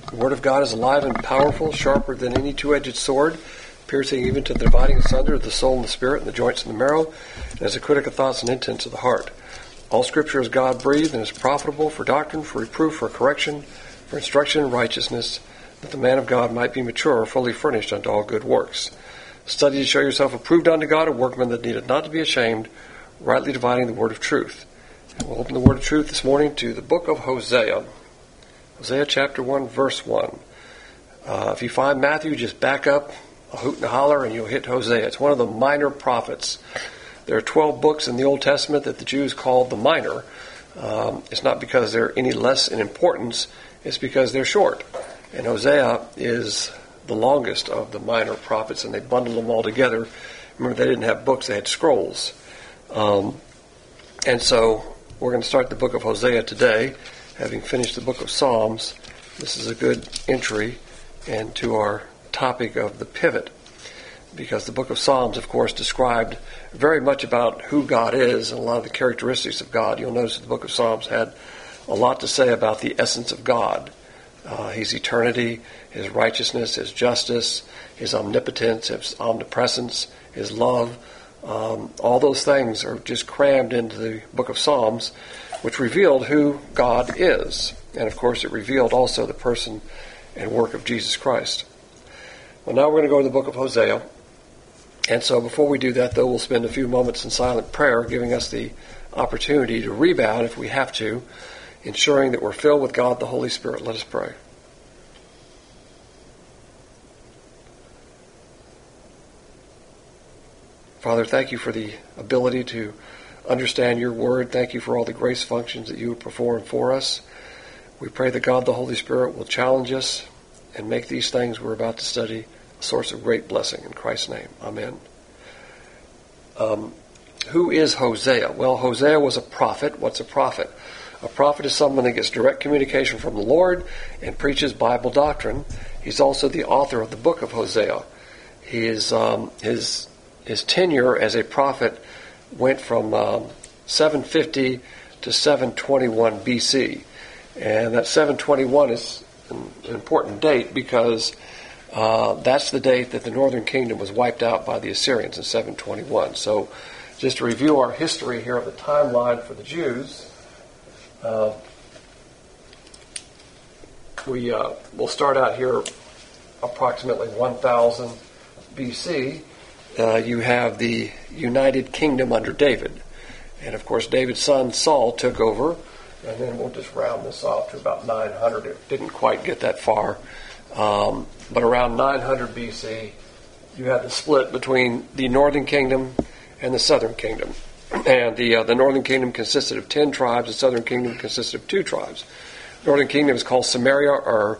The Word of God is alive and powerful, sharper than any two-edged sword, piercing even to the dividing asunder the soul and the spirit and the joints and the marrow, and is a critic of thoughts and intents of the heart. All Scripture is God-breathed and is profitable for doctrine, for reproof, for correction, for instruction in righteousness, that the man of God might be mature, fully furnished unto all good works. Study to show yourself approved unto God, a workman that needeth not to be ashamed, rightly dividing the word of truth. And we'll open the word of truth this morning to the book of Hosea. Hosea chapter 1, verse 1. If you find Matthew, just back up a hoot and a holler and you'll hit Hosea. It's one of the minor prophets. There are 12 books in the Old Testament that the Jews called the minor. It's not because they're any less in importance, it's because they're short. And Hosea is the longest of the minor prophets, and they bundled them all together. Remember, they didn't have books, they had scrolls. And so we're going to start the book of Hosea today, having finished the book of Psalms. This is a good entry into our topic of the pivot, because the book of Psalms, of course, described very much about who God is and a lot of the characteristics of God. You'll notice that the book of Psalms had a lot to say about the essence of God. His eternity, His righteousness, His justice, His omnipotence, His omnipresence, His love. All those things are just crammed into the book of Psalms, which revealed who God is. And of course it revealed also the person and work of Jesus Christ. Well, now we're going to go to the book of Hosea. And so before we do that, though, we'll spend a few moments in silent prayer, giving us the opportunity to rebound if we have to, ensuring that we're filled with God the Holy Spirit. Let us pray. Father, thank you for the ability to understand your word. Thank you for all the grace functions that you would perform for us. We pray that God the Holy Spirit will challenge us and make these things we're about to study a source of great blessing. In Christ's name, amen. Who is Hosea? Well, Hosea was a prophet. What's a prophet? A prophet is someone that gets direct communication from the Lord and preaches Bible doctrine. He's also the author of the book of Hosea. His tenure as a prophet went from 750 to 721 BC. And that 721 is an important date because that's the date that the northern kingdom was wiped out by the Assyrians in 721. So just to review our history here of the timeline for the Jews, we'll start out here approximately 1000 BC. You have the United Kingdom under David. And of course, David's son Saul took over, and then we'll just round this off to about 900. It didn't quite get that far. But around 900 BC, you had the split between the northern kingdom and the southern kingdom. And the northern kingdom consisted of 10 tribes. The southern kingdom consisted of 2 tribes. The northern kingdom is called Samaria, or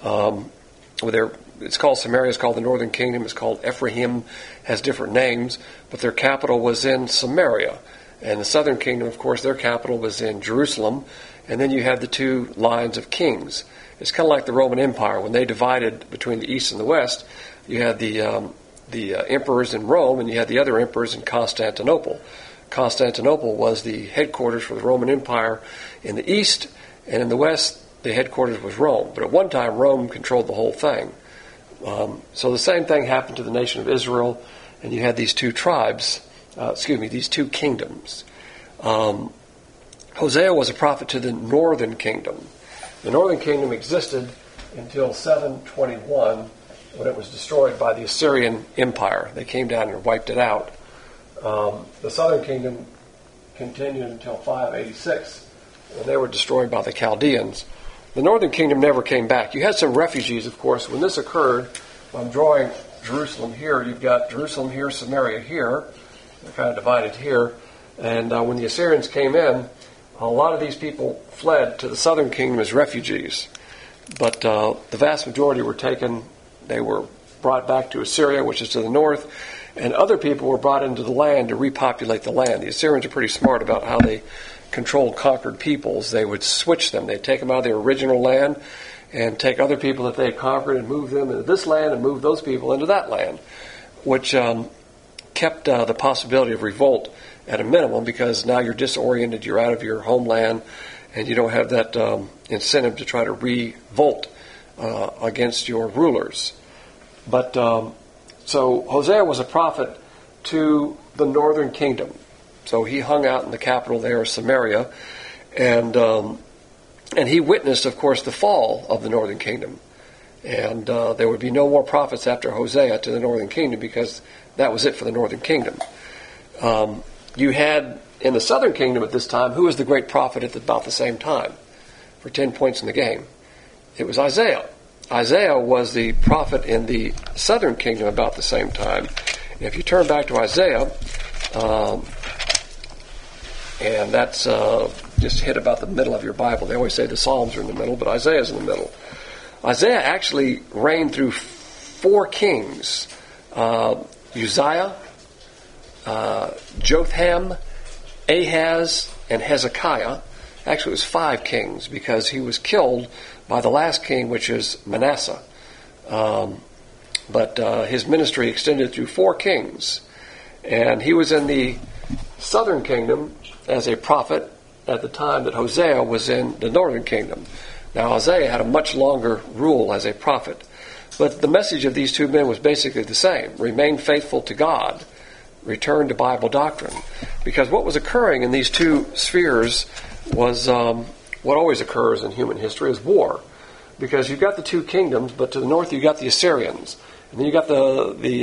it's called Samaria. It's called the northern kingdom. It's called Ephraim. Has different names, but their capital was in Samaria. And the southern kingdom, of course, their capital was in Jerusalem. And then you had the 2 lines of kings. It's kind of like the Roman Empire. When they divided between the east and the west, you had the emperors in Rome, and you had the other emperors in Constantinople. Constantinople was the headquarters for the Roman Empire in the east, and in the west, the headquarters was Rome. But at one time, Rome controlled the whole thing. So the same thing happened to the nation of Israel, and you had these 2 tribes, these 2 kingdoms. Hosea was a prophet to the northern kingdom. The northern kingdom existed until 721, when it was destroyed by the Assyrian Empire. They came down and wiped it out. The southern kingdom continued until 586, when they were destroyed by the Chaldeans. The northern kingdom never came back. You had some refugees, of course. When this occurred, I'm drawing Jerusalem here. You've got Jerusalem here, Samaria here. They're kind of divided here. And when the Assyrians came in, a lot of these people fled to the southern kingdom as refugees. But the vast majority were taken. They were brought back to Assyria, which is to the north. And other people were brought into the land to repopulate the land. The Assyrians are pretty smart about how they controlled conquered peoples. They would switch them. They'd take them out of their original land and take other people that they had conquered and move them into this land and move those people into that land, which kept the possibility of revolt at a minimum, because now you're disoriented, you're out of your homeland, and you don't have that incentive to try to revolt against your rulers. But so Hosea was a prophet to the northern kingdom. So he hung out in the capital there, Samaria, and he witnessed, of course, the fall of the northern kingdom. And there would be no more prophets after Hosea to the northern kingdom, because that was it for the northern kingdom. You had in the southern kingdom at this time, who was the great prophet at about the same time for 10 points in the game? It was Isaiah. Isaiah was the prophet in the southern kingdom about the same time. And if you turn back to Isaiah, and that's just hit about the middle of your Bible. They always say the Psalms are in the middle, but Isaiah's in the middle. Isaiah actually reigned through 4 kings. Uzziah, Jotham, Ahaz, and Hezekiah. Actually, it was 5 kings, because he was killed by the last king, which is Manasseh. But his ministry extended through 4 kings. And he was in the southern kingdom as a prophet at the time that Hosea was in the northern kingdom. Now, Isaiah had a much longer rule as a prophet. But the message of these 2 men was basically the same. Remain faithful to God. Return to Bible doctrine. Because what was occurring in these 2 spheres was what always occurs in human history is war. Because you've got the 2 kingdoms, but to the north you've got the Assyrians. And then you got the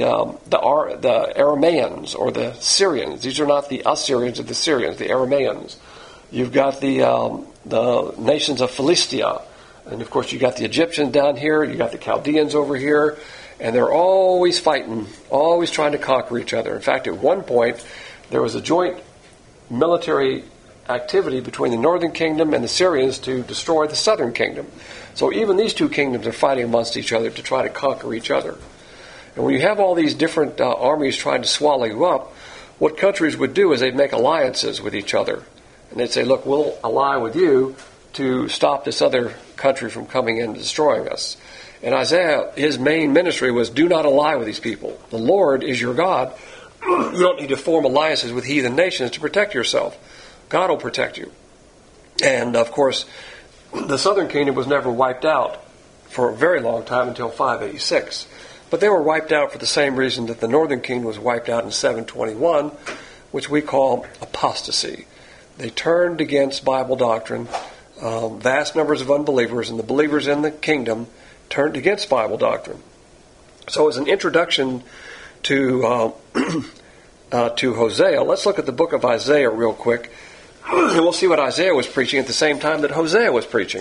Aramaeans, or the Syrians. These are not the Assyrians or the Syrians, the Aramaeans. You've got the nations of Philistia. And of course you got the Egyptians down here, you got the Chaldeans over here, and they're always fighting, always trying to conquer each other. In fact, at one point, there was a joint military activity between the northern kingdom and the Syrians to destroy the southern kingdom. So even these 2 kingdoms are fighting amongst each other to try to conquer each other. And when you have all these different armies trying to swallow you up, what countries would do is they'd make alliances with each other. And they'd say, look, we'll ally with you to stop this other country from coming in and destroying us. And Isaiah, his main ministry was, do not ally with these people. The Lord is your God. You don't need to form alliances with heathen nations to protect yourself. God will protect you. And, of course, the southern kingdom was never wiped out for a very long time until 586. But they were wiped out for the same reason that the northern kingdom was wiped out in 721, which we call apostasy. They turned against Bible doctrine. Vast numbers of unbelievers, and the believers in the kingdom turned against Bible doctrine. So as an introduction to Hosea, let's look at the book of Isaiah real quick, and we'll see what Isaiah was preaching at the same time that Hosea was preaching.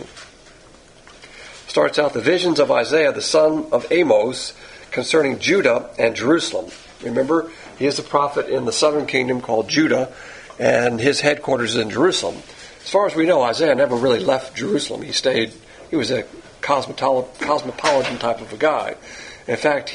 Starts out the visions of Isaiah, the son of Amos, concerning Judah and Jerusalem. Remember, he is a prophet in the southern kingdom called Judah, and his headquarters is in Jerusalem. As far as we know, Isaiah never really left Jerusalem. He was a cosmopolitan type of a guy. In fact,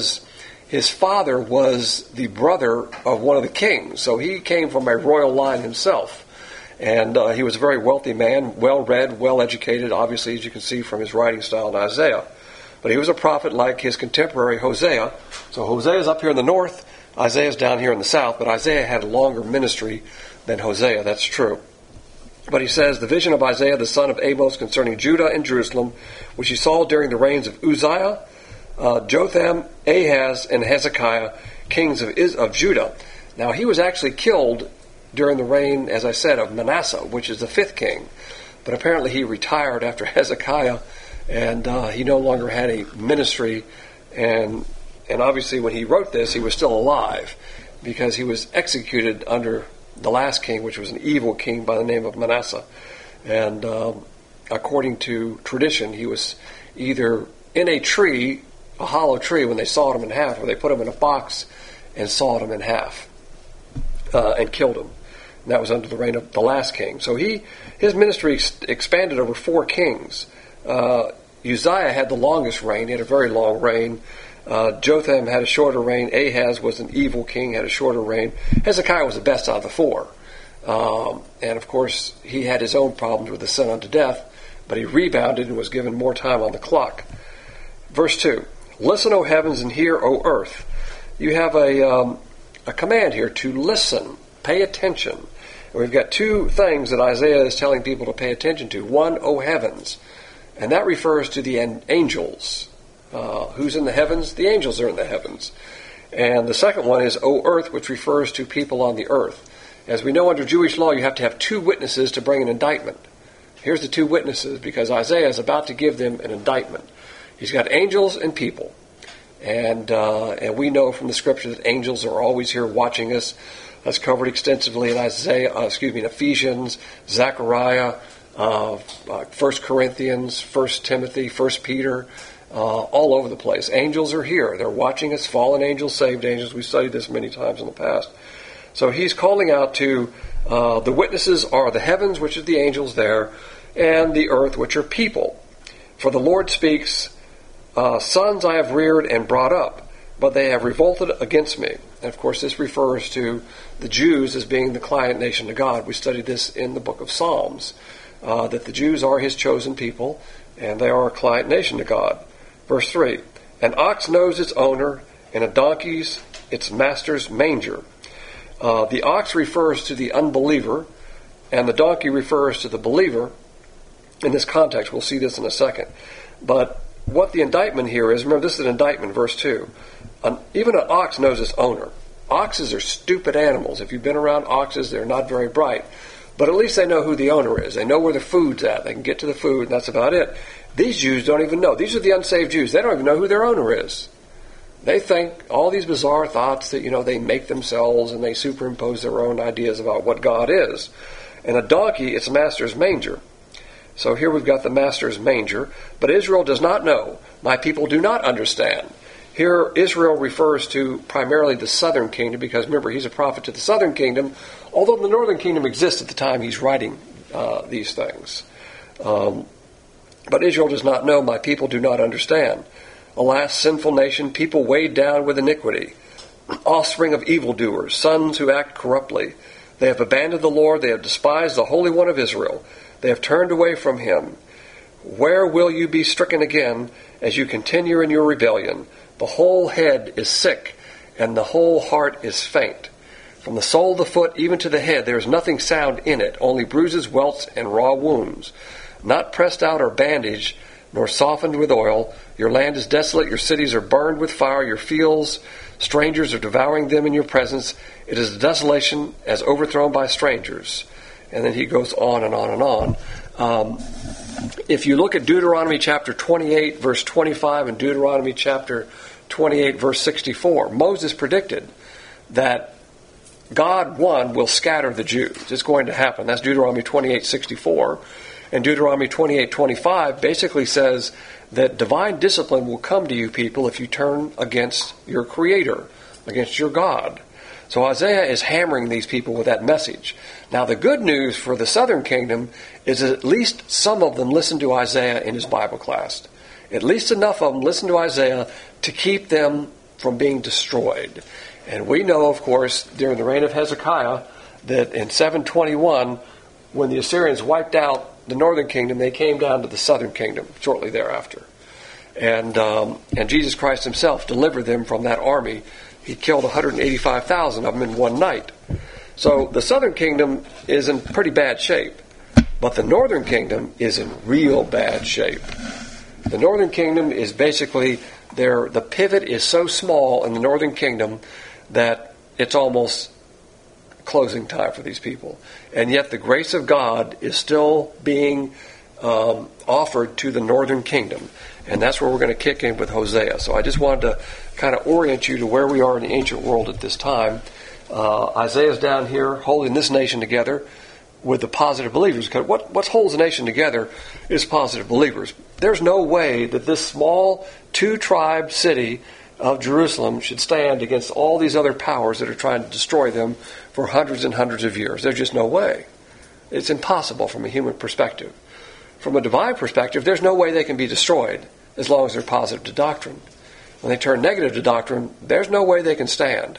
his father was the brother of one of the kings, so he came from a royal line himself. And he was a very wealthy man, well-read, well-educated, obviously, as you can see from his writing style in Isaiah. But he was a prophet like his contemporary Hosea. So Hosea's up here in the north, Isaiah's down here in the south, but Isaiah had a longer ministry than Hosea, that's true. But he says, the vision of Isaiah, the son of Amos, concerning Judah and Jerusalem, which he saw during the reigns of Uzziah, Jotham, Ahaz, and Hezekiah, kings of Judah. Now, he was actually killed during the reign, as I said, of Manasseh, which is the 5th king. But apparently he retired after Hezekiah, and he no longer had a ministry. And obviously when he wrote this, he was still alive, because he was executed under the last king, which was an evil king by the name of Manasseh. And according to tradition, he was either in a tree, a hollow tree, when they sawed him in half, or they put him in a box and sawed him in half and killed him. And that was under the reign of the last king. So his ministry expanded over 4 kings. Uzziah had the longest reign. He had a very long reign. Jotham had a shorter reign. Ahaz was an evil king, had a shorter reign. Hezekiah was the best out of the 4. And of course, he had his own problems with the sin unto death, but he rebounded and was given more time on the clock. Verse 2, listen, O heavens, and hear, O earth. You have a command here to listen, pay attention. And we've got 2 things that Isaiah is telling people to pay attention to. One, O heavens. And that refers to the angels. Who's in the heavens? The angels are in the heavens. And the second one is, O earth, which refers to people on the earth. As we know under Jewish law, you have to have two witnesses to bring an indictment. Here's the two witnesses, because Isaiah is about to give them an indictment. He's got angels and people. And we know from the scripture that angels are always here watching us. That's covered extensively in in Ephesians, Zechariah, 1 Corinthians, 1 Timothy, 1 Peter, all over the place. Angels are here. They're watching us, fallen angels, saved angels. We've studied this many times in the past. So he's calling out to the witnesses are the heavens, which is the angels there, and the earth, which are people. For the Lord speaks, sons I have reared and brought up, but they have revolted against me. And of course this refers to the Jews as being the client nation to God. We studied this in the book of Psalms, that the Jews are his chosen people, and they are a client nation to God. Verse 3, an ox knows its owner, and a donkey's its master's manger. The ox refers to the unbeliever, and the donkey refers to the believer. In this context, we'll see this in a second. But what the indictment here is, remember this is an indictment, verse 2. Even an ox knows its owner. Oxes are stupid animals. If you've been around oxes, they're not very bright. But at least they know who the owner is. They know where the food's at. They can get to the food, and that's about it. These Jews don't even know. These are the unsaved Jews. They don't even know who their owner is. They think all these bizarre thoughts that, they make themselves and they superimpose their own ideas about what God is. And a donkey, its master's manger. So here we've got the master's manger. But Israel does not know. My people do not understand. Here Israel refers to primarily the southern kingdom, because remember, he's a prophet to the southern kingdom, although the northern kingdom exists at the time he's writing these things. But Israel does not know. My people do not understand. Alas, sinful nation, people weighed down with iniquity, offspring of evildoers, sons who act corruptly. They have abandoned the Lord. They have despised the Holy One of Israel. They have turned away from him. Where will you be stricken again as you continue in your rebellion? The whole head is sick, and the whole heart is faint. From the sole of the foot even to the head there is nothing sound in it, only bruises, welts, and raw wounds. Not pressed out or bandaged, nor softened with oil. Your land is desolate, your cities are burned with fire, your fields, strangers are devouring them in your presence. It is a desolation as overthrown by strangers. And then he goes on and on and on. If you look at Deuteronomy chapter 28, verse 25, and Deuteronomy chapter 28, verse 64, Moses predicted that God, one, will scatter the Jews. It's going to happen. That's Deuteronomy 28, 64. And Deuteronomy 28, 25 basically says that divine discipline will come to you people if you turn against your Creator, against your God. So Isaiah is hammering these people with that message. Now the good news for the southern kingdom is that at least some of them listen to Isaiah in his Bible class. At least enough of them listen to Isaiah to keep them from being destroyed. And we know, of course, during the reign of Hezekiah, that in 721, when the Assyrians wiped out the northern kingdom, they came down to the southern kingdom shortly thereafter. And Jesus Christ himself delivered them from that army. He killed 185,000 of them in one night. So the southern kingdom is in pretty bad shape. But the northern kingdom is in real bad shape. The northern kingdom is basically, the pivot is so small in the northern kingdom that it's almost closing time for these people. And yet the grace of God is still being offered to the northern kingdom. And that's where we're going to kick in with Hosea. So I just wanted to kind of orient you to where we are in the ancient world at this time. Isaiah's down here holding this nation together with the positive believers. Because what holds the nation together is positive believers. There's no way that this small two-tribe city of Jerusalem should stand against all these other powers that are trying to destroy them for hundreds and hundreds of years. There's just no way. It's impossible from a human perspective. From a divine perspective, there's no way they can be destroyed as long as they're positive to doctrine. When they turn negative to doctrine, there's no way they can stand.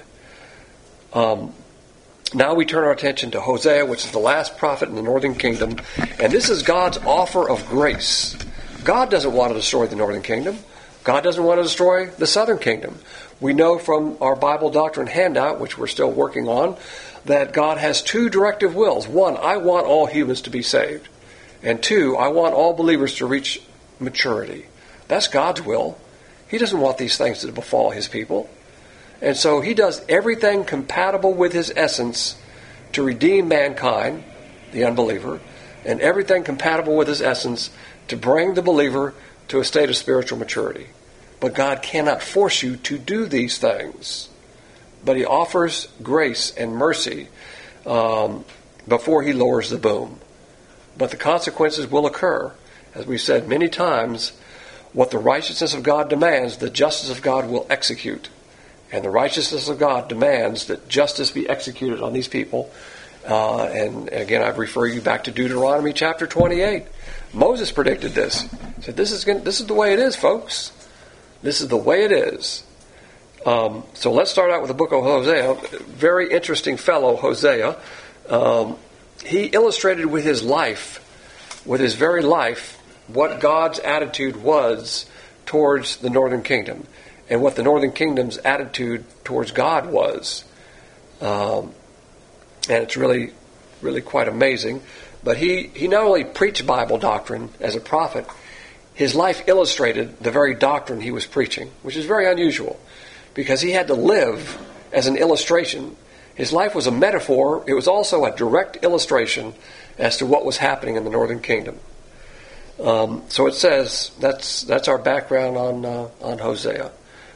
Now we turn our attention to Hosea, which is the last prophet in the northern kingdom. And this is God's offer of grace. God doesn't want to destroy the northern kingdom. God doesn't want to destroy the southern kingdom. We know from our Bible doctrine handout, which we're still working on, that God has two directive wills. One, I want all humans to be saved. And two, I want all believers to reach maturity. That's God's will. He doesn't want these things to befall his people. And so he does everything compatible with his essence to redeem mankind, the unbeliever, and everything compatible with his essence to bring the believer to a state of spiritual maturity. But God cannot force you to do these things. But he offers grace and mercy before he lowers the boom. But the consequences will occur. As we've said many times, what the righteousness of God demands, the justice of God will execute. And the righteousness of God demands that justice be executed on these people. And again, I refer you back to Deuteronomy chapter 28. Moses predicted this. He said, this is the way it is, folks. This is the way it is. So let's start out with the book of Hosea. Very interesting fellow, Hosea. He illustrated with his life, with his very life, what God's attitude was towards the northern kingdom and what the northern kingdom's attitude towards God was. And it's really, really quite amazing. But he not only preached Bible doctrine as a prophet, his life illustrated the very doctrine he was preaching, which is very unusual because he had to live as an illustration. His life was a metaphor. It was also a direct illustration as to what was happening in the northern kingdom. So it says, that's our background on Hosea.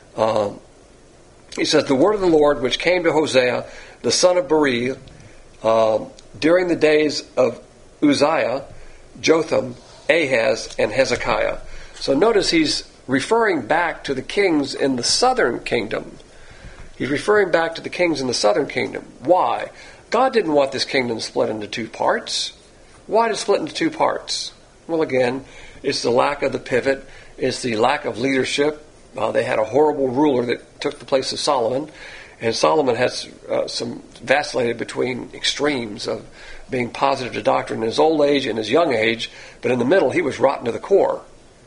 He says, the word of the Lord which came to Hosea, the son of Beeri, during the days of Uzziah, Jotham, Ahaz, and Hezekiah. So notice he's referring back to the kings in the southern kingdom. He's referring back to the kings in the southern kingdom. Why? God didn't want this kingdom split into two parts. Why did it split into two parts? Well, again, it's the lack of the pivot. It's the lack of leadership. They had a horrible ruler that took the place of Solomon. And Solomon has vacillated between extremes of being positive to doctrine in his old age and his young age. But in the middle, he was rotten to the core.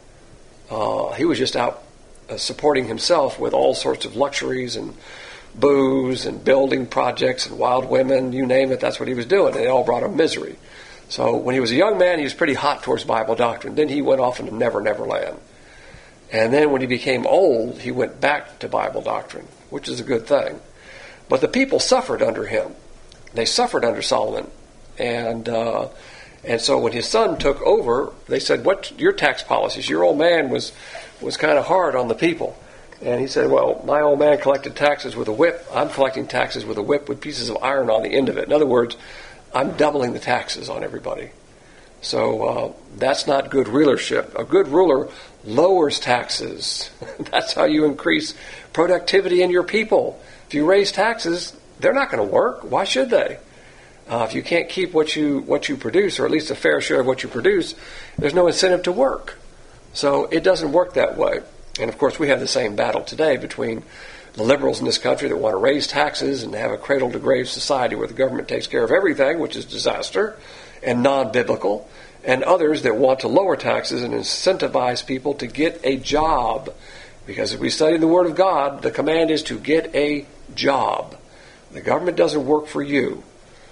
He was just out supporting himself with all sorts of luxuries and booze and building projects and wild women, you name it, that's what he was doing. And it all brought him misery. So when he was a young man, he was pretty hot towards Bible doctrine. Then he went off into Never Never Land. And then when he became old, he went back to Bible doctrine, which is a good thing. But the people suffered under him. They suffered under Solomon. And so when his son took over, they said, "What's your tax policies? Your old man was kind of hard on the people." And he said, "Well, my old man collected taxes with a whip. I'm collecting taxes with a whip with pieces of iron on the end of it. In other words, I'm doubling the taxes on everybody." So that's not good rulership. A good ruler lowers taxes. That's how you increase productivity in your people. If you raise taxes, they're not going to work. Why should they? If you can't keep what you produce, or at least a fair share of what you produce, there's no incentive to work. So it doesn't work that way. And of course, we have the same battle today between the liberals in this country that want to raise taxes and have a cradle-to-grave society where the government takes care of everything, which is disaster and non-biblical, and others that want to lower taxes and incentivize people to get a job. Because if we study the Word of God, the command is to get a job. The government doesn't work for you.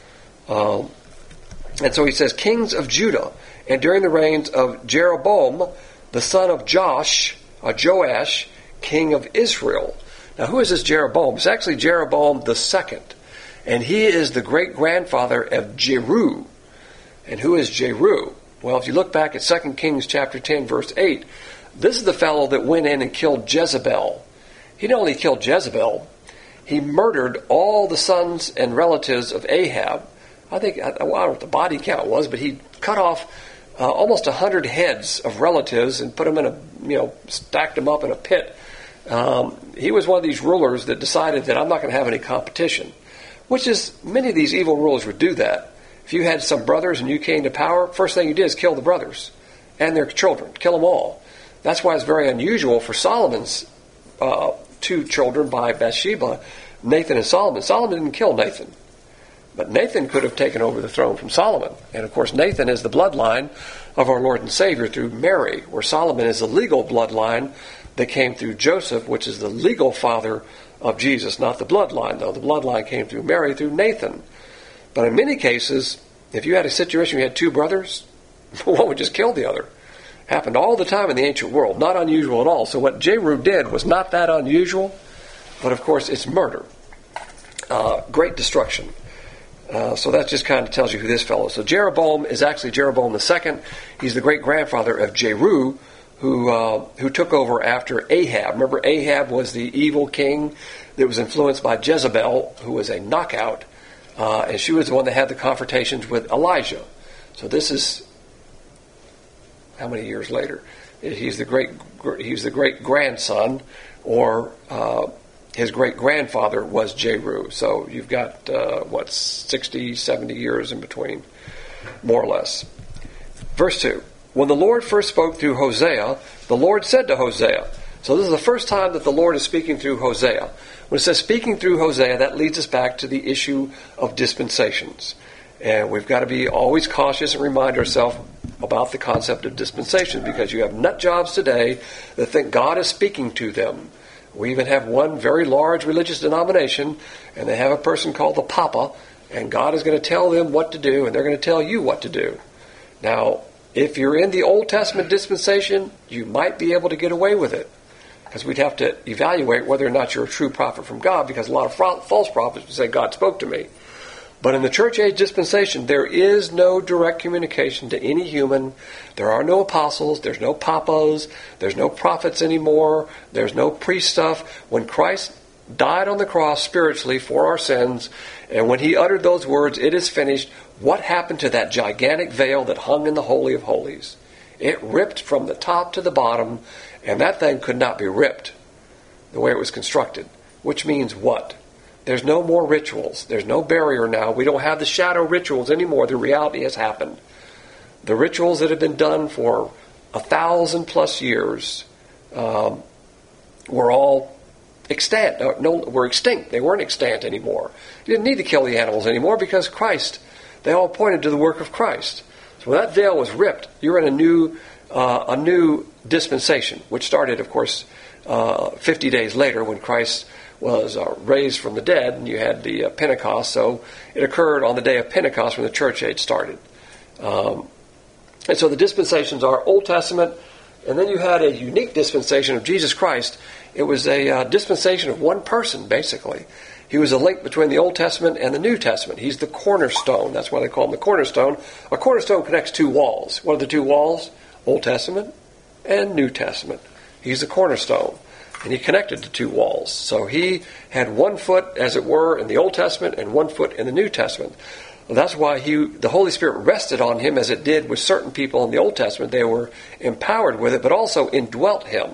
And so he says, kings of Judah, and during the reigns of Jeroboam, the son of Joash, king of Israel. Now, who is this Jeroboam? It's actually Jeroboam the second. And he is the great-grandfather of Jeru. And who is Jeru? Well, if you look back at 2 Kings chapter 10, verse 8, this is the fellow that went in and killed Jezebel. He not only killed Jezebel, he murdered all the sons and relatives of Ahab. I don't know what the body count was, but he cut off almost 100 heads of relatives and put them in stacked them up in a pit. He was one of these rulers that decided that I'm not going to have any competition, which is, many of these evil rulers would do that. If you had some brothers and you came to power, first thing you did is kill the brothers and their children, kill them all. That's why it's very unusual for Solomon's two children by Bathsheba, Nathan and Solomon. Solomon didn't kill Nathan, but Nathan could have taken over the throne from Solomon. And of course, Nathan is the bloodline of our Lord and Savior through Mary, where Solomon is the legal bloodline that came through Joseph, which is the legal father of Jesus, not the bloodline, though. The bloodline came through Mary, through Nathan. But in many cases, if you had a situation where you had two brothers, one would just kill the other. Happened all the time in the ancient world. Not unusual at all. So what Jehu did was not that unusual, but of course it's murder. Great destruction. So that just kind of tells you who this fellow is. So Jeroboam is actually Jeroboam II. He's the great-grandfather of Jehu, who took over after Ahab. Remember, Ahab was the evil king that was influenced by Jezebel, who was a knockout, and she was the one that had the confrontations with Elijah. So this is how many years later? He's the great grandson, or his great grandfather was Jehu. So you've got 60, 70 years in between, more or less. Verse 2. When the Lord first spoke through Hosea, the Lord said to Hosea. So this is the first time that the Lord is speaking through Hosea. When it says speaking through Hosea, that leads us back to the issue of dispensations. And we've got to be always cautious and remind ourselves about the concept of dispensation, because you have nut jobs today that think God is speaking to them. We even have one very large religious denomination, and they have a person called the Papa, and God is going to tell them what to do, and they're going to tell you what to do. Now, if you're in the Old Testament dispensation, you might be able to get away with it, because we'd have to evaluate whether or not you're a true prophet from God, because a lot of false prophets would say, God spoke to me. But in the church age dispensation, there is no direct communication to any human. There are no apostles. There's no papas. There's no prophets anymore. There's no priest stuff. When Christ died on the cross spiritually for our sins, and when he uttered those words, it is finished, what happened to that gigantic veil that hung in the Holy of Holies? It ripped from the top to the bottom, and that thing could not be ripped the way it was constructed. Which means what? There's no more rituals. There's no barrier now. We don't have the shadow rituals anymore. The reality has happened. The rituals that have been done for 1,000+ years were all extant. Were extinct. They weren't extant anymore. You didn't need to kill the animals anymore because Christ. They all pointed to the work of Christ. So when that veil was ripped, you're in a new dispensation, which started, of course, 50 days later when Christ was raised from the dead, and you had the Pentecost. So it occurred on the day of Pentecost when the church age started. And so the dispensations are Old Testament, and then you had a unique dispensation of Jesus Christ. It was a dispensation of one person, basically. He was a link between the Old Testament and the New Testament. He's the cornerstone. That's why they call him the cornerstone. A cornerstone connects two walls. What are the two walls? Old Testament and New Testament. He's the cornerstone. And he connected the two walls. So he had 1 foot, as it were, in the Old Testament and 1 foot in the New Testament. Well, that's why the Holy Spirit rested on him as it did with certain people in the Old Testament. They were empowered with it, but also indwelt him.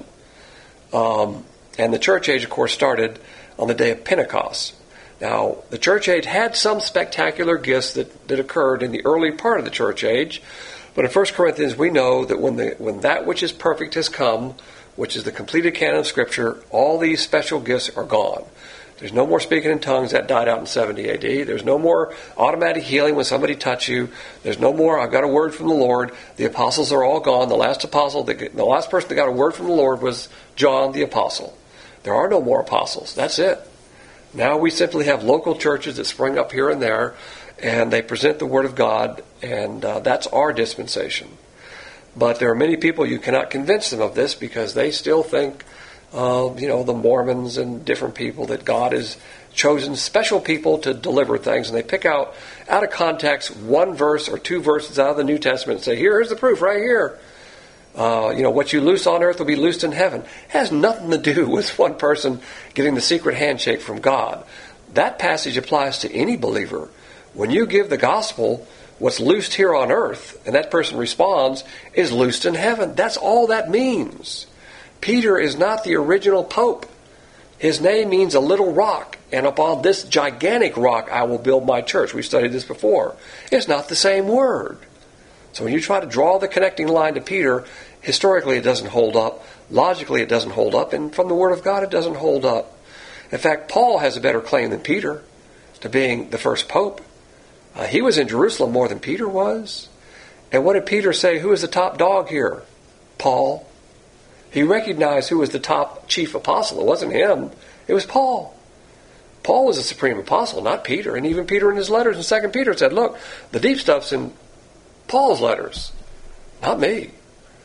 And the church age, of course, started on the day of Pentecost. Now, the church age had some spectacular gifts that occurred in the early part of the church age. But in 1 Corinthians, we know that when that which is perfect has come, which is the completed canon of Scripture, all these special gifts are gone. There's no more speaking in tongues. That died out in 70 AD. There's no more automatic healing when somebody touches you. There's no more, I've got a word from the Lord. The apostles are all gone. The last person that got a word from the Lord was John the Apostle. There are no more apostles. That's it. Now we simply have local churches that spring up here and there, and they present the Word of God, and that's our dispensation. But there are many people, you cannot convince them of this because they still think, the Mormons and different people, that God has chosen special people to deliver things. And they pick out of context one verse or two verses out of the New Testament and say, here's the proof right here. What you loose on earth will be loosed in heaven. It has nothing to do with one person getting the secret handshake from God. That passage applies to any believer. When you give the gospel, what's loosed here on earth, and that person responds, is loosed in heaven. That's all that means. Peter is not the original pope. His name means a little rock, and upon this gigantic rock I will build my church. We've studied this before. It's not the same word. So when you try to draw the connecting line to Peter, historically it doesn't hold up. Logically it doesn't hold up. And from the Word of God it doesn't hold up. In fact, Paul has a better claim than Peter to being the first pope. He was in Jerusalem more than Peter was. And what did Peter say? Who is the top dog here? Paul. He recognized who was the top chief apostle. It wasn't him. It was Paul. Paul was the supreme apostle, not Peter. And even Peter in his letters in 2 Peter said, look, the deep stuff's in Paul's letters, not me.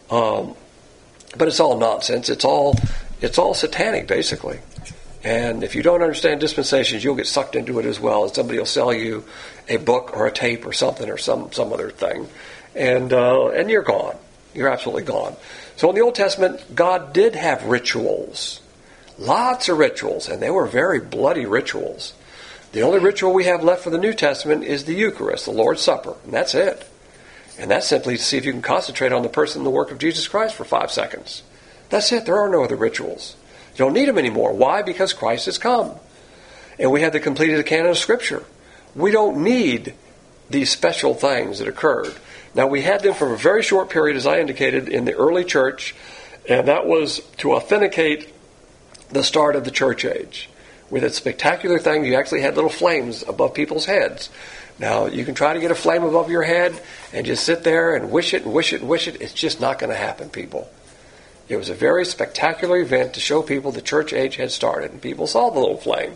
But it's all nonsense. It's all satanic, basically. And if you don't understand dispensations, you'll get sucked into it as well. And somebody will sell you a book or a tape or something or some other thing, and you're gone. You're absolutely gone. So in the Old Testament, God did have rituals, lots of rituals, and they were very bloody rituals. The only ritual we have left for the New Testament is the Eucharist, the Lord's Supper, and that's it. And that's simply to see if you can concentrate on the person and the work of Jesus Christ for 5 seconds. That's it. There are no other rituals. You don't need them anymore. Why? Because Christ has come. And we have the completed canon of Scripture. We don't need these special things that occurred. Now, we had them for a very short period, as I indicated, in the early church, and that was to authenticate the start of the church age. With its spectacular thing, you actually had little flames above people's heads. Now, you can try to get a flame above your head and just sit there and wish it and wish it and wish it. It's just not going to happen, people. It was a very spectacular event to show people the church age had started, and people saw the little flame.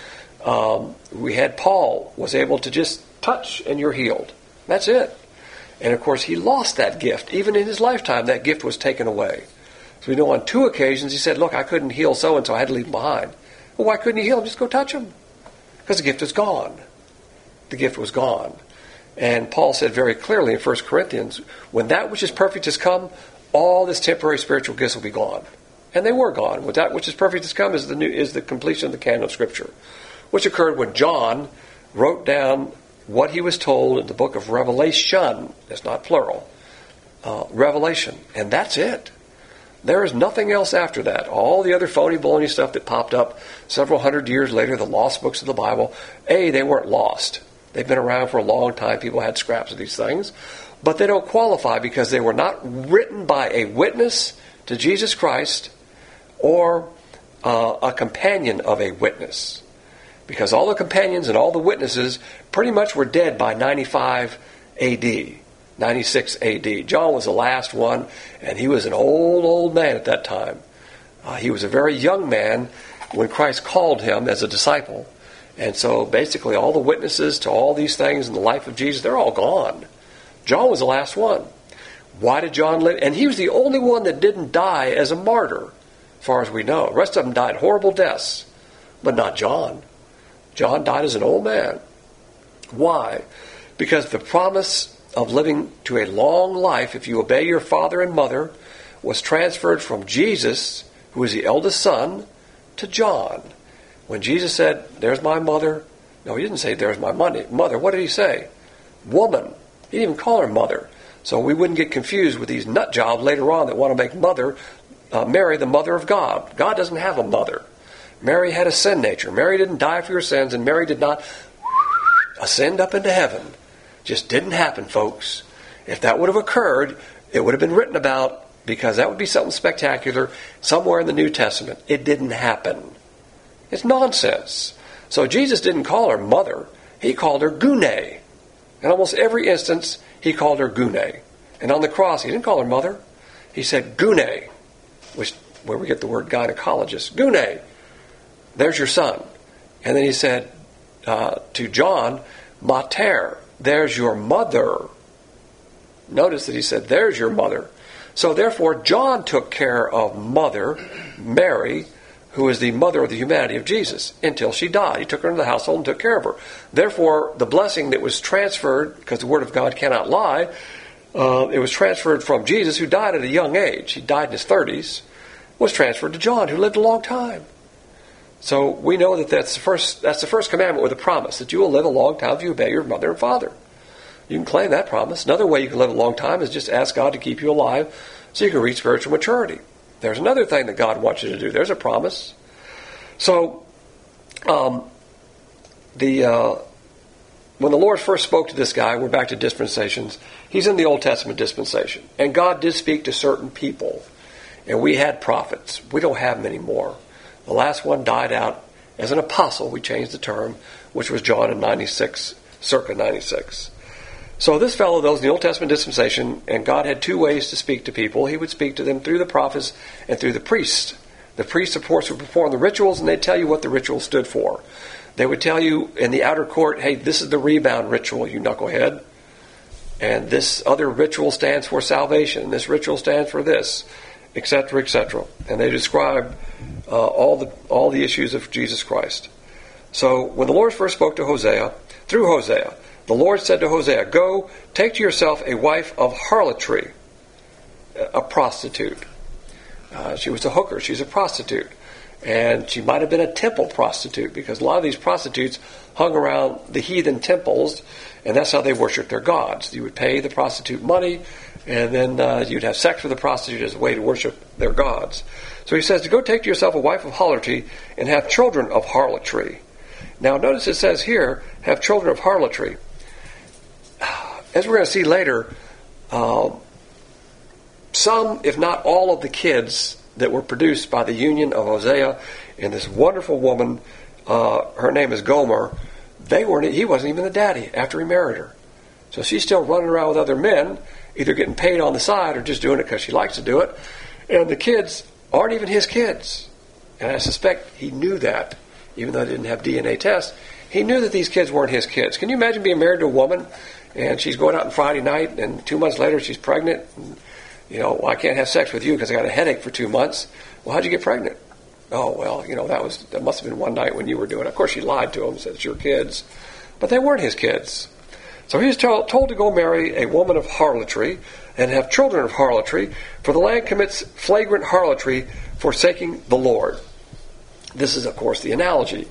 We had Paul was able to just touch and you're healed. That's it. And of course, he lost that gift. Even in his lifetime, that gift was taken away. So we know on 2 occasions he said, look, I couldn't heal so-and-so, I had to leave him behind. Well, why couldn't you heal him? Just go touch him. Because the gift is gone. The gift was gone. And Paul said very clearly in 1 Corinthians, when that which is perfect has come, all this temporary spiritual gifts will be gone. And they were gone. With that which is perfect has come is the completion of the canon of Scripture, which occurred when John wrote down what he was told in the book of Revelation. It's not plural. Revelation. And that's it. There is nothing else after that. All the other phony, baloney stuff that popped up several hundred years later, the lost books of the Bible, they weren't lost. They've been around for a long time. People had scraps of these things. But they don't qualify because they were not written by a witness to Jesus Christ or a companion of a witness. Because all the companions and all the witnesses pretty much were dead by 95 A.D., 96 A.D. John was the last one, and he was an old man at that time. He was a very young man when Christ called him as a disciple. And so basically all the witnesses to all these things in the life of Jesus, they're all gone. John was the last one. Why did John live? And he was the only one that didn't die as a martyr, as far as we know. The rest of them died horrible deaths, but not John. John died as an old man. Why? Because the promise of living to a long life, if you obey your father and mother, was transferred from Jesus, who was the eldest son, to John. When Jesus said, there's my mother, no, he didn't say, there's my mother. What did he say? Woman. He didn't even call her mother. So we wouldn't get confused with these nut jobs later on that want to make Mary the mother of God. God doesn't have a mother. Mary had a sin nature. Mary didn't die for your sins, and Mary did not ascend up into heaven. Just didn't happen, folks. If that would have occurred, it would have been written about, because that would be something spectacular somewhere in the New Testament. It didn't happen. It's nonsense. So Jesus didn't call her mother. He called her Gune. In almost every instance, he called her Gune. And on the cross, he didn't call her mother. He said Gune, where we get the word gynecologist. Gune, there's your son. And then he said to John, Mater, there's your mother. Notice that he said, there's your mother. So therefore, John took care of mother, Mary, who is the mother of the humanity of Jesus, until she died. He took her into the household and took care of her. Therefore, the blessing that was transferred, because the Word of God cannot lie, it was transferred from Jesus, who died at a young age. He died in his 30s, was transferred to John, who lived a long time. So we know that that's the first commandment with a promise, that you will live a long time if you obey your mother and father. You can claim that promise. Another way you can live a long time is just ask God to keep you alive so you can reach spiritual maturity. There's another thing that God wants you to do. There's a promise. So, when the Lord first spoke to this guy, we're back to dispensations, he's in the Old Testament dispensation. And God did speak to certain people. And we had prophets. We don't have them anymore. The last one died out as an apostle, we changed the term, which was John in 96, circa 96. So this fellow, those in the Old Testament dispensation, and God had 2 ways to speak to people. He would speak to them through the prophets and through the priests. The priests, of course, would perform the rituals, and they'd tell you what the ritual stood for. They would tell you in the outer court, hey, this is the rebound ritual, you knucklehead. And this other ritual stands for salvation. This ritual stands for this, etc., etc. And they describe all the issues of Jesus Christ. So when the Lord first spoke to Hosea, through Hosea, the Lord said to Hosea, "Go, take to yourself a wife of harlotry," a prostitute. She was a hooker. She's a prostitute. And she might have been a temple prostitute, because a lot of these prostitutes hung around the heathen temples, and that's how they worshiped their gods. You would pay the prostitute money, and then you'd have sex with the prostitute as a way to worship their gods. So he says to go take to yourself a wife of harlotry and have children of harlotry. Now notice it says here, have children of harlotry. As we're going to see later, some, if not all of the kids that were produced by the union of Hosea and this wonderful woman, her name is Gomer, he wasn't even the daddy after he married her. So she's still running around with other men, either getting paid on the side or just doing it because she likes to do it. And the kids aren't even his kids. And I suspect he knew that, even though he didn't have DNA tests. He knew that these kids weren't his kids. Can you imagine being married to a woman and she's going out on Friday night and 2 months later she's pregnant? And, well, I can't have sex with you because I got a headache for 2 months. Well, how'd you get pregnant? Oh, well, that must have been one night when you were doing it. Of course, she lied to him, said it's your kids. But they weren't his kids. So he was told to go marry a woman of harlotry and have children of harlotry, for the land commits flagrant harlotry, forsaking the Lord. This is, of course, the analogy.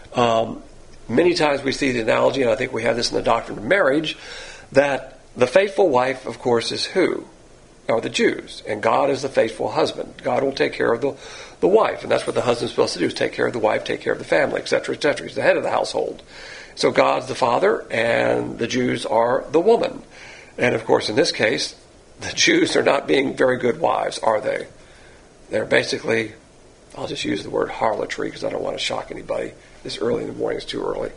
Many times we see the analogy, and I think we have this in the doctrine of marriage, that the faithful wife, of course, is who? Are the Jews. And God is the faithful husband. God will take care of the wife. And that's what the husband's supposed to do, is take care of the wife, take care of the family, etc., etc. He's the head of the household. So God's the father, and the Jews are the woman. And, of course, in this case, the Jews are not being very good wives, are they? They're basically, I'll just use the word harlotry because I don't want to shock anybody. This early in the morning is too early.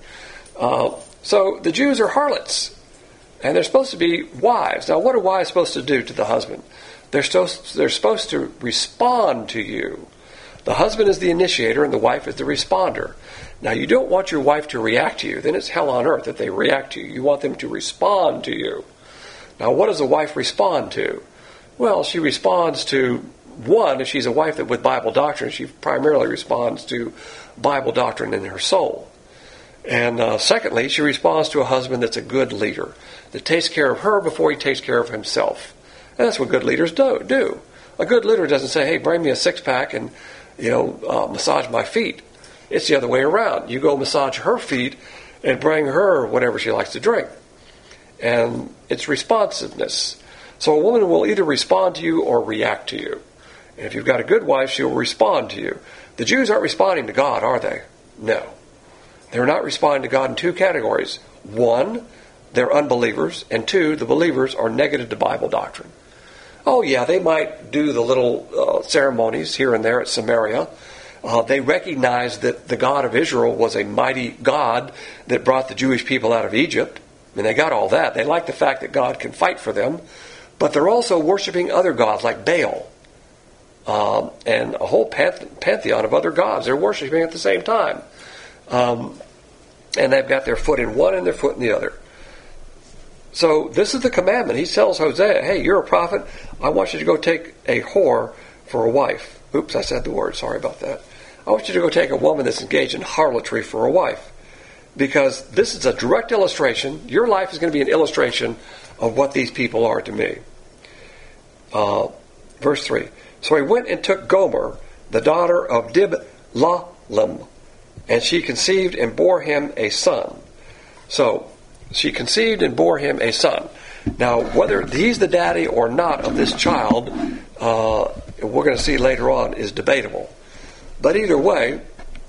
So the Jews are harlots. And they're supposed to be wives. Now, what are wives supposed to do to the husband? They're supposed to respond to you. The husband is the initiator and the wife is the responder. Now, you don't want your wife to react to you. Then it's hell on earth if they react to you. You want them to respond to you. Now, what does a wife respond to? Well, she responds to, one, if she's a wife that with Bible doctrine, she primarily responds to Bible doctrine in her soul. And secondly, she responds to a husband that's a good leader, that takes care of her before he takes care of himself. And that's what good leaders do. A good leader doesn't say, hey, bring me a six-pack and, massage my feet. It's the other way around. You go massage her feet and bring her whatever she likes to drink. And it's responsiveness. So a woman will either respond to you or react to you. And if you've got a good wife, she'll respond to you. The Jews aren't responding to God, are they? No. They're not responding to God in two categories. One, they're unbelievers. And two, the believers are negative to Bible doctrine. Oh, yeah, they might do the little ceremonies here and there at Samaria. They recognize that the God of Israel was a mighty God that brought the Jewish people out of Egypt. And they got all that. They like the fact that God can fight for them. But they're also worshiping other gods like Baal. And a whole pantheon of other gods they're worshiping at the same time. And they've got their foot in one and their foot in the other. So this is the commandment. He tells Hosea, hey, you're a prophet. I want you to go take a whore for a wife. Oops, I said the word. Sorry about that. I want you to go take a woman that's engaged in harlotry for a wife. Because this is a direct illustration. Your life is going to be an illustration of what these people are to me. Verse 3. So he went and took Gomer, the daughter of Diblaim, and she conceived and bore him a son. So, she conceived and bore him a son. Now, whether he's the daddy or not of this child, we're going to see later on, is debatable. But either way,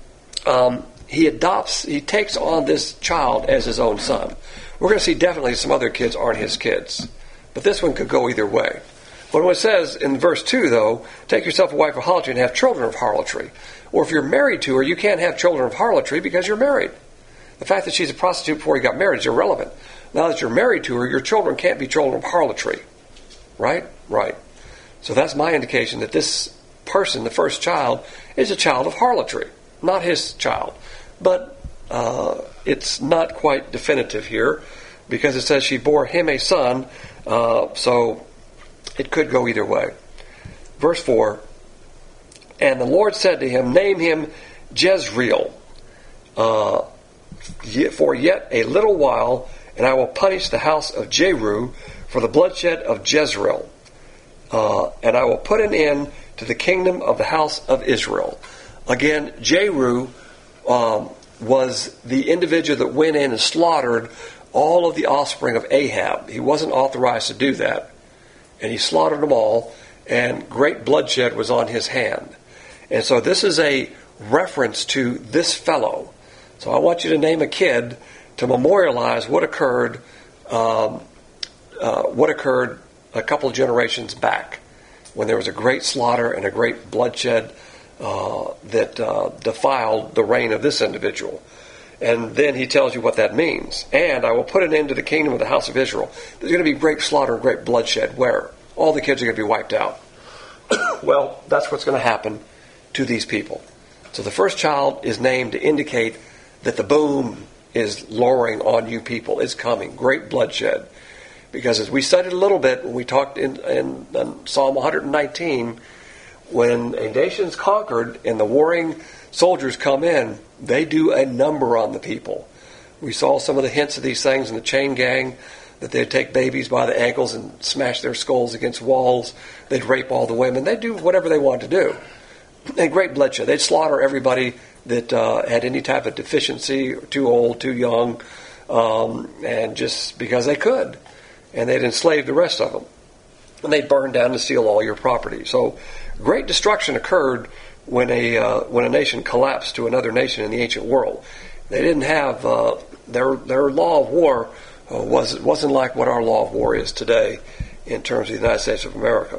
he takes on this child as his own son. We're going to see definitely some other kids aren't his kids. But this one could go either way. But when it says in verse 2, though, take yourself a wife of harlotry and have children of harlotry. Or if you're married to her, you can't have children of harlotry because you're married. The fact that she's a prostitute before you got married is irrelevant. Now that you're married to her, your children can't be children of harlotry. Right? Right. So that's my indication that this person, the first child, is a child of harlotry. Not his child. But it's not quite definitive here. because it says she bore him a son, so it could go either way. Verse 4, and the Lord said to him, name him Jezreel, for yet a little while, and I will punish the house of Jeru for the bloodshed of Jezreel, and I will put an end to the kingdom of the house of Israel. Again, Jeru was the individual that went in and slaughtered all of the offspring of Ahab. He wasn't authorized to do that, and he slaughtered them all, and great bloodshed was on his hand. And so this is a reference to this fellow. So I want you to name a kid to memorialize what occurred a couple of generations back, when there was a great slaughter and a great bloodshed that defiled the reign of this individual. And then he tells you what that means. And I will put an end to the kingdom of the house of Israel. There's going to be great slaughter and great bloodshed. Where? All the kids are going to be wiped out. Well, that's what's going to happen to these people. So the first child is named to indicate that the boom is lowering on you people. It's coming. Great bloodshed. Because as we studied a little bit when we talked in Psalm 119, when a nation's conquered and the warring soldiers come in, they do a number on the people. We saw some of the hints of these things in the chain gang, that they'd take babies by the ankles and smash their skulls against walls. They'd rape all the women. They'd do whatever they wanted to do. And great bloodshed. They'd slaughter everybody that had any type of deficiency, too old, too young, and just because they could. And they'd enslave the rest of them. And they'd burn down and steal all your property. So great destruction occurred when a nation collapsed to another nation in the ancient world. They didn't have their law of war wasn't like what our law of war is today in terms of the United States of America.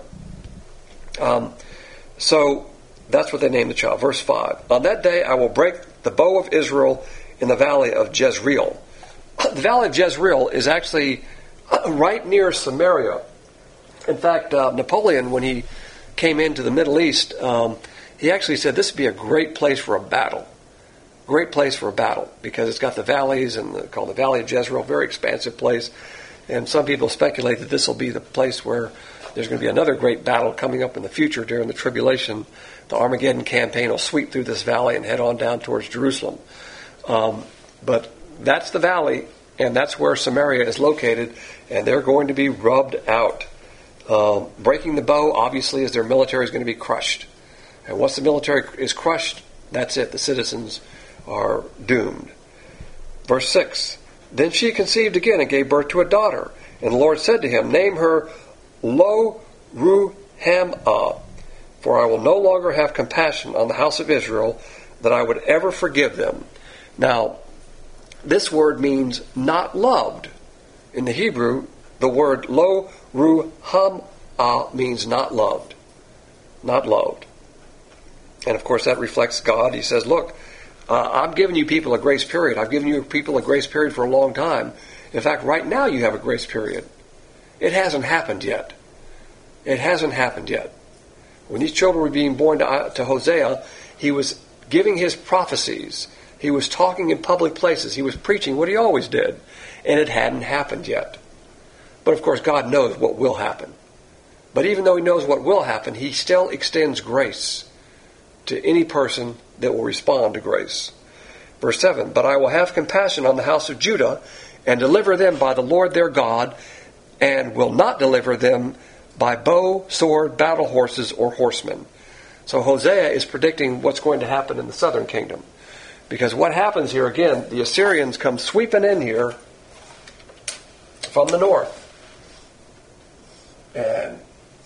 So that's what they named the child. Verse 5. On that day I will break the bow of Israel in the valley of Jezreel. The valley of Jezreel is actually right near Samaria. In fact, Napoleon, when he came into the Middle East, he actually said this would be a great place for a battle. Great place for a battle, because it's got the valleys, and called the Valley of Jezreel, very expansive place. And some people speculate that this will be the place where there's going to be another great battle coming up in the future during the tribulation. The Armageddon campaign will sweep through this valley and head on down towards Jerusalem. But that's the valley, and that's where Samaria is located, and they're going to be rubbed out. Breaking the bow, obviously, is their military is going to be crushed. And once the military is crushed, that's it. The citizens are doomed. Verse 6. Then she conceived again and gave birth to a daughter. And the Lord said to him, name her Lo-Ruhamah, for I will no longer have compassion on the house of Israel, that I would ever forgive them. Now, this word means not loved. In the Hebrew, the word Lo-Ruhamah means not loved. Not loved. And of course that reflects God. He says, look, I'm giving you people a grace period. I've given you people a grace period for a long time. In fact, right now you have a grace period. It hasn't happened yet. It hasn't happened yet. When these children were being born to Hosea, he was giving his prophecies. He was talking in public places. He was preaching what he always did. And it hadn't happened yet. But of course God knows what will happen. But even though he knows what will happen, he still extends grace to any person that will respond to grace. Verse 7, but I will have compassion on the house of Judah, and deliver them by the Lord their God, and will not deliver them by bow, sword, battle horses, or horsemen. So Hosea is predicting what's going to happen in the southern kingdom. Because what happens here, again, the Assyrians come sweeping in here from the north. And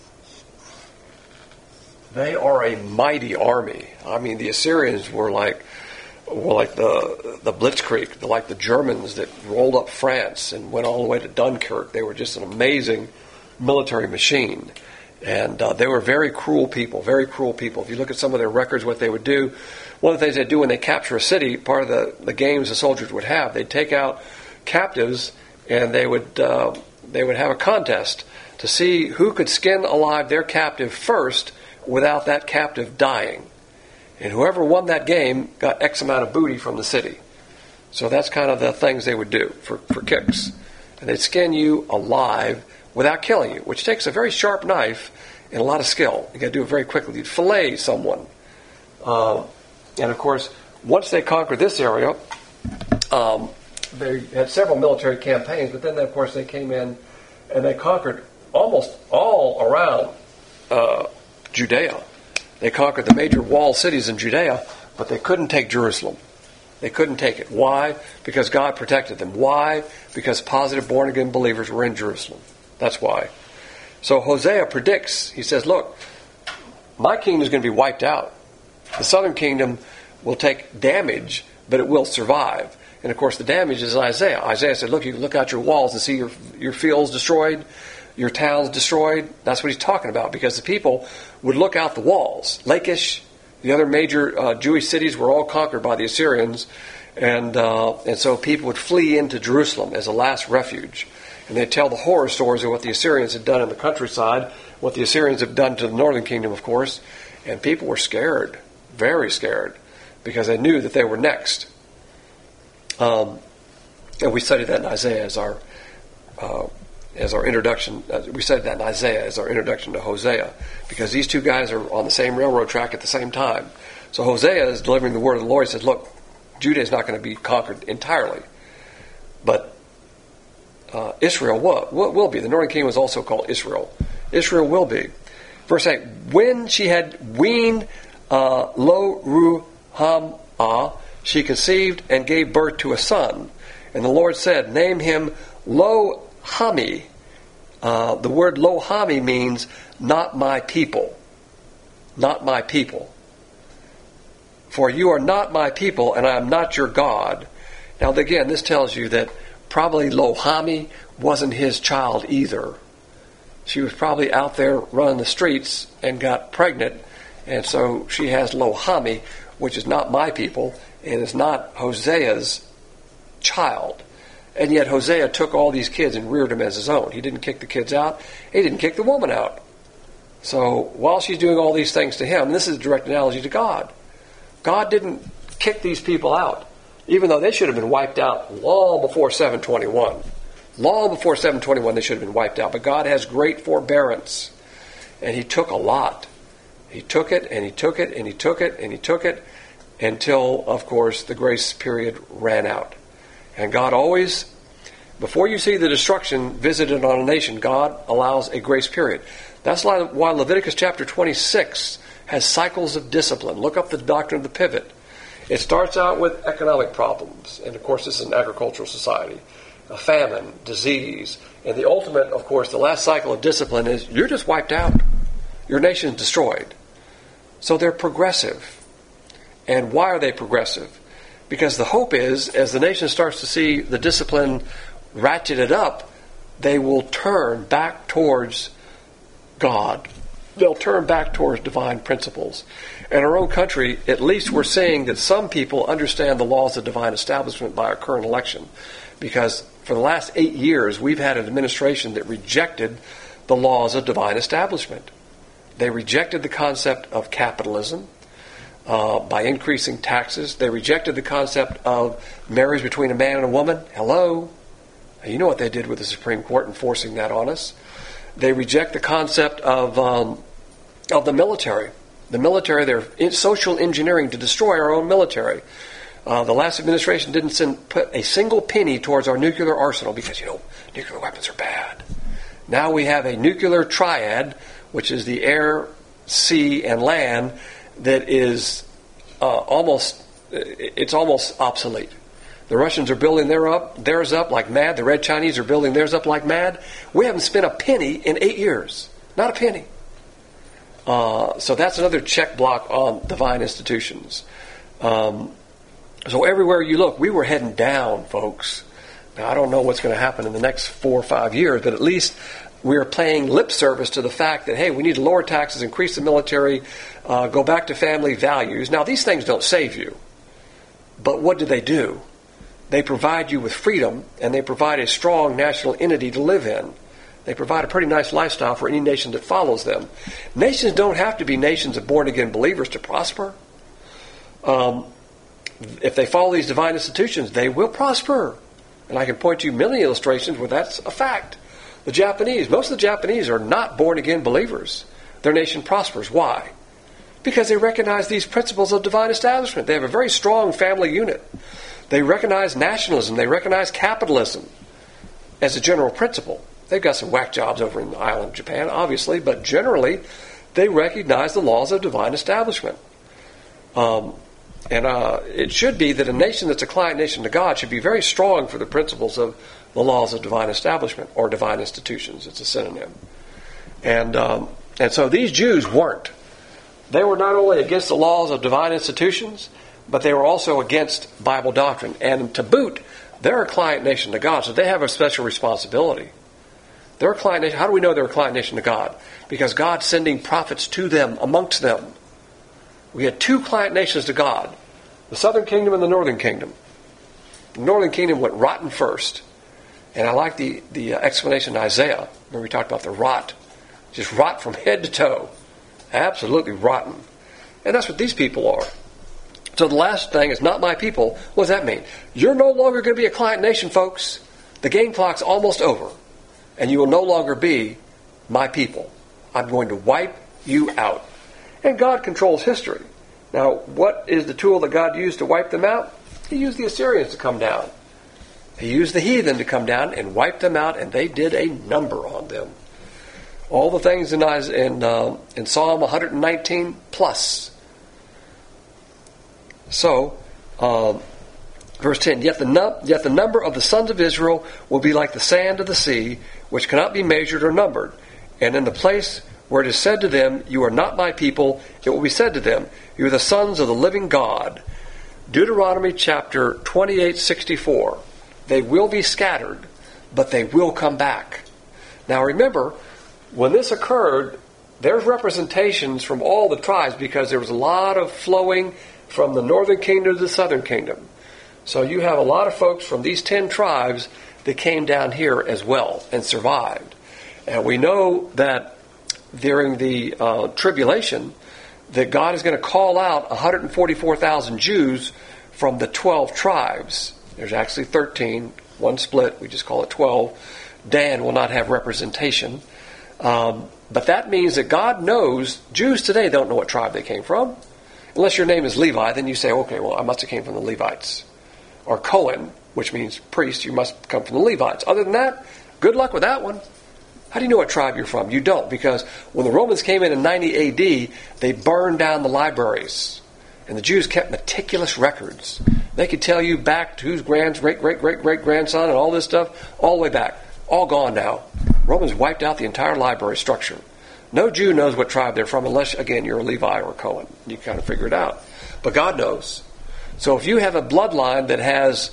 they are a mighty army. I mean, the Assyrians were like the Blitzkrieg, like the Germans that rolled up France and went all the way to Dunkirk. They were just an amazing military machine. And they were very cruel people, very cruel people. If you look at some of their records, what they would do, one of the things they'd do when they capture a city, part of the games the soldiers would have, they'd take out captives and they would have a contest to see who could skin alive their captive first without that captive dying. And whoever won that game got X amount of booty from the city. So that's kind of the things they would do for kicks. and they'd skin you alive without killing you, which takes a very sharp knife and a lot of skill. You got to do it very quickly. You'd fillet someone. And of course, once they conquered this area, they had several military campaigns, but then, of course, they came in and they conquered almost all around Judea. They conquered the major walled cities in Judea, but they couldn't take Jerusalem. They couldn't take it. Why? Because God protected them. Why? Because positive born-again believers were in Jerusalem. That's why. So Hosea predicts, he says, look, my kingdom is going to be wiped out. The southern kingdom will take damage, but it will survive. And of course the damage is Isaiah. Isaiah said, look, you can look out your walls and see your fields destroyed, your towns destroyed. That's what he's talking about, because the people would look out the walls. Lachish, the other major Jewish cities were all conquered by the Assyrians, and so people would flee into Jerusalem as a last refuge. And they'd tell the horror stories of what the Assyrians had done in the countryside, what the Assyrians have done to the northern kingdom, of course. And people were scared, very scared, because they knew that they were next. And we studied that in Isaiah as our introduction. We studied that in Isaiah as our introduction to Hosea, because these two guys are on the same railroad track at the same time. So Hosea is delivering the word of the Lord. He says, look, Judah is not going to be conquered entirely, but Israel will be. The northern kingdom is also called Israel. Israel will be. Verse 8, when she had weaned Lo-Ruhamah, she conceived and gave birth to a son. And the Lord said, name him Lo-Hami. The word Lo-Hami means not my people. Not my people. For you are not my people, and I am not your God. Now again, this tells you that probably Lo-Hami wasn't his child either. She was probably out there running the streets and got pregnant, and so she has Lo-Hami, which is not my people, and is not Hosea's child. And yet Hosea took all these kids and reared them as his own. He didn't kick the kids out. He didn't kick the woman out. So while she's doing all these things to him, and this is a direct analogy to God. God didn't kick these people out, even though they should have been wiped out long before 721. Long before 721 they should have been wiped out. But God has great forbearance. And he took a lot. He took it, and he took it, and he took it, and he took it, until, of course, the grace period ran out. And God always, before you see the destruction visited on a nation, God allows a grace period. That's why Leviticus chapter 26 has cycles of discipline. Look up the doctrine of the pivot. It starts out with economic problems, and of course this is an agricultural society. A famine, disease, and the ultimate, of course, the last cycle of discipline is you're just wiped out. Your nation is destroyed. So they're progressive. And why are they progressive? Because the hope is, as the nation starts to see the discipline ratcheted up, they will turn back towards God. They'll turn back towards divine principles. In our own country, at least we're seeing that some people understand the laws of divine establishment by our current election. Because for the last 8 years, we've had an administration that rejected the laws of divine establishment. They rejected the concept of capitalism by increasing taxes. They rejected the concept of marriage between a man and a woman. Hello? You know what they did with the Supreme Court enforcing that on us. They reject the concept of the military. The military, they're social engineering to destroy our own military. The last administration didn't put a single penny towards our nuclear arsenal because, nuclear weapons are bad. Now we have a nuclear triad, which is the air, sea, and land, that is almost obsolete. The Russians are building theirs up like mad. The Red Chinese are building theirs up like mad. We haven't spent a penny in 8 years. Not a penny. So that's another check block on divine institutions. So everywhere you look, we were heading down, folks. Now, I don't know what's going to happen in the next 4 or 5 years, but at least we're paying lip service to the fact that, hey, we need to lower taxes, increase the military, go back to family values. Now, these things don't save you. But what do? They provide you with freedom, and they provide a strong national entity to live in. They provide a pretty nice lifestyle for any nation that follows them. Nations don't have to be nations of born-again believers to prosper. If they follow these divine institutions, they will prosper. And I can point to many illustrations where that's a fact. The Japanese, most of the Japanese are not born-again believers. Their nation prospers. Why? Because they recognize these principles of divine establishment. They have a very strong family unit. They recognize nationalism. They recognize capitalism as a general principle. They've got some whack jobs over in the island of Japan, obviously, but generally they recognize the laws of divine establishment. It should be that a nation that's a client nation to God should be very strong for the principles of the laws of divine establishment, or divine institutions. It's a synonym. And so these Jews weren't. They were not only against the laws of divine institutions, but they were also against Bible doctrine. And to boot, they're a client nation to God, so they have a special responsibility. They're a client nation. How do we know they're a client nation to God? Because God's sending prophets to them, amongst them. We had two client nations to God, the southern kingdom and the northern kingdom. The northern kingdom went rotten first. And I like the explanation in Isaiah, where we talked about the rot. Just rot from head to toe. Absolutely rotten. And that's what these people are. So the last thing is not my people. What does that mean? You're no longer going to be a client nation, folks. The game clock's almost over. And you will no longer be my people. I'm going to wipe you out. And God controls history. Now, what is the tool that God used to wipe them out? He used the Assyrians to come down. He used the heathen to come down and wipe them out, and they did a number on them. All the things in Psalm 119 plus. So, verse 10, Yet the number of the sons of Israel will be like the sand of the sea, which cannot be measured or numbered. And in the place where it is said to them, You are not my people, it will be said to them, You are the sons of the living God. Deuteronomy chapter 28:64. They will be scattered, but they will come back. Now remember, when this occurred, there's representations from all the tribes, because there was a lot of flowing from the northern kingdom to the southern kingdom. So you have a lot of folks from these 10 tribes that came down here as well and survived. And we know that during the tribulation, that God is going to call out 144,000 Jews from the 12 tribes. There's actually 13, one split, we just call it 12. Dan will not have representation. But that means that God knows, Jews today don't know what tribe they came from. Unless your name is Levi, then you say, okay, well, I must have came from the Levites. Or Cohen, which means priest, you must come from the Levites. Other than that, good luck with that one. How do you know what tribe you're from? You don't, because when the Romans came in 90 A.D., they burned down the libraries. And the Jews kept meticulous records. They could tell you back to whose great-great-great-great-grandson and all this stuff, all the way back. All gone now. Romans wiped out the entire library structure. No Jew knows what tribe they're from unless, again, you're a Levi or a Cohen. You kind of figure it out. But God knows. So if you have a bloodline that has,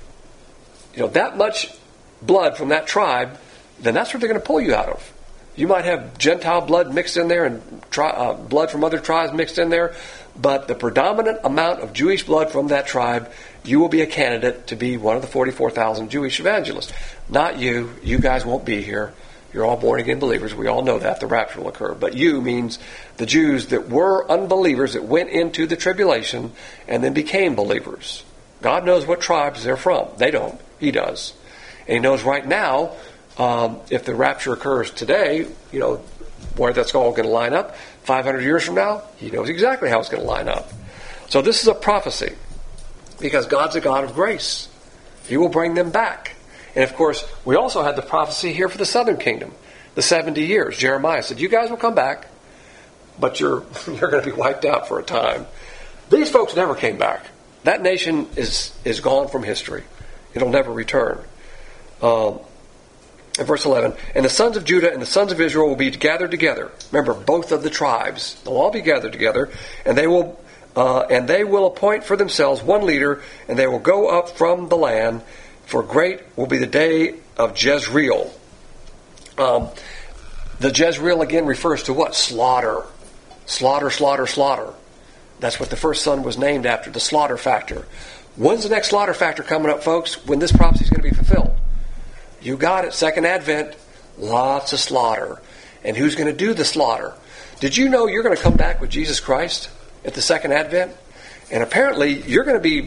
that much blood from that tribe, then that's what they're going to pull you out of. You might have Gentile blood mixed in there and blood from other tribes mixed in there, but the predominant amount of Jewish blood from that tribe, you will be a candidate to be one of the 44,000 Jewish evangelists. Not you. You guys won't be here. You're all born-again believers. We all know that. The rapture will occur. But you means the Jews that were unbelievers that went into the tribulation and then became believers. God knows what tribes they're from. They don't. He does. And He knows right now, if the rapture occurs today, where that's all going to line up. 500 years from now, He knows exactly how it's going to line up. So this is a prophecy, because God's a God of grace. He will bring them back. And of course, we also had the prophecy here for the southern kingdom, the 70 years. Jeremiah said, you guys will come back, but you're going to be wiped out for a time. These folks never came back. That nation is gone from history. It'll never return. In verse 11, and the sons of Judah and the sons of Israel will be gathered together. Remember, both of the tribes. They'll all be gathered together, and they will appoint for themselves one leader, and they will go up from the land, for great will be the day of Jezreel. The Jezreel again refers to what? Slaughter. Slaughter, slaughter, slaughter. That's what the first son was named after, the slaughter factor. When's the next slaughter factor coming up, folks? When this prophecy is going to be fulfilled. You got it, Second Advent. Lots of slaughter. And who's going to do the slaughter? Did you know you're going to come back with Jesus Christ at the Second Advent? And apparently you're going to be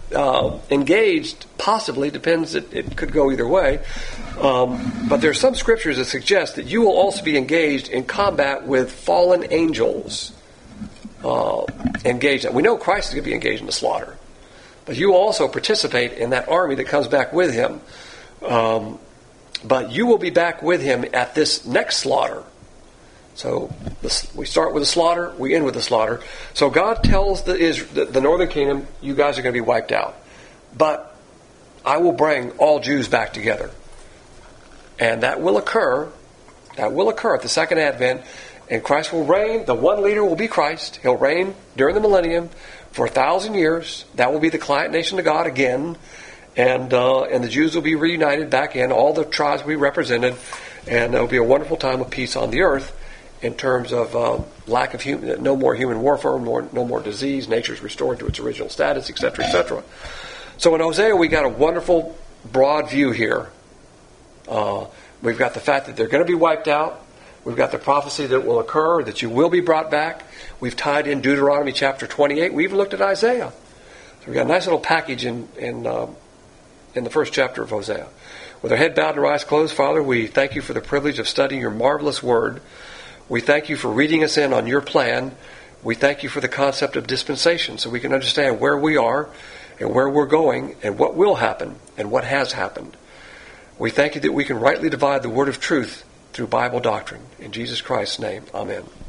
engaged, possibly, depends, it could go either way. But there are some scriptures that suggest that you will also be engaged in combat with fallen angels. Engaged. We know Christ is going to be engaged in the slaughter. But you will also participate in that army that comes back with him. But you will be back with him at this next slaughter. So we start with the slaughter, we end with the slaughter. So God tells the northern kingdom, you guys are going to be wiped out. But I will bring all Jews back together. And that will occur at the second advent. And Christ will reign. The one leader will be Christ. He'll reign during the millennium for 1,000 years. That will be the client nation of God again. And the Jews will be reunited back in. All the tribes will be represented. And there will be a wonderful time of peace on the earth in terms of no more human warfare, no more disease. Nature's restored to its original status, etc., etc. So in Hosea, we got a wonderful broad view here. We've got the fact that they're going to be wiped out. We've got the prophecy that will occur, that you will be brought back. We've tied in Deuteronomy chapter 28. We even looked at Isaiah. So we've got a nice little package in the first chapter of Hosea. With our head bowed and our eyes closed, Father, we thank you for the privilege of studying your marvelous word. We thank you for reading us in on your plan. We thank you for the concept of dispensation so we can understand where we are and where we're going and what will happen and what has happened. We thank you that we can rightly divide the word of truth through Bible doctrine. In Jesus Christ's name, amen.